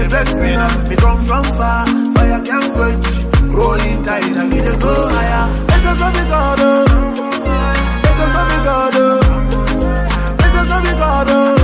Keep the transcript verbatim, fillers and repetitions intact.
the breadwinner. Me come from far, fire can't quench. Rolling tight, and we dey go higher. Let us love me God, oh. Let us love me God, oh. Let us love me God, oh.